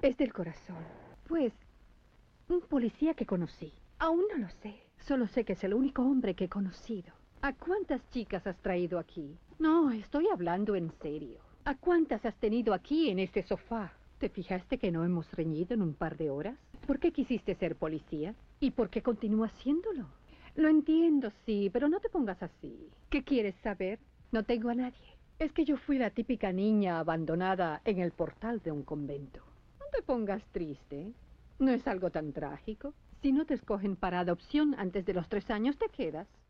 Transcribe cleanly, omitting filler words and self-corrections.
Es del corazón. Pues, un policía que conocí. Aún no lo sé. Solo sé que es el único hombre que he conocido. ¿A cuántas chicas has traído aquí? No, estoy hablando en serio. ¿A cuántas has tenido aquí en este sofá? ¿Te fijaste que no hemos reñido en un par de horas? ¿Por qué quisiste ser policía? ¿Y por qué continúas haciéndolo? Lo entiendo, sí, pero no te pongas así. ¿Qué quieres saber? No tengo a nadie. Es que yo fui la típica niña abandonada en el portal de un convento. No te pongas triste. No es algo tan trágico. Si no te escogen para adopción antes de los 3 años, te quedas.